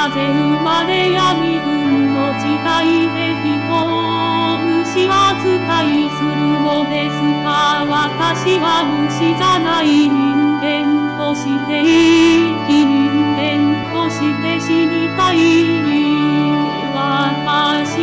なぜ生まれや身分の違いで人を虫扱いするのですか。私は虫じゃない人間として生き人間として死にたい。私